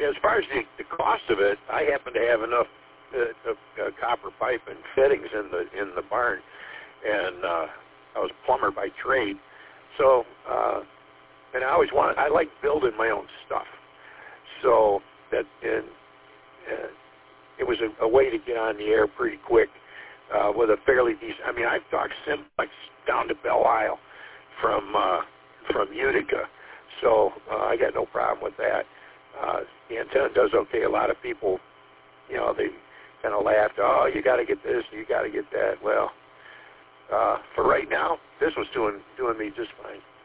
as far as the cost of it, I happen to have enough copper pipe and fittings in the barn, and I was a plumber by trade, so and I like building my own stuff, so that and it was a way to get on the air pretty quick with a fairly decent. I mean, I've talked Simplex down to Belle Isle from Utica, so I got no problem with that. The antenna does okay. A lot of people, they kind of laughed. Oh, you got to get this, you got to get that. Well, for right now, this was doing me just fine.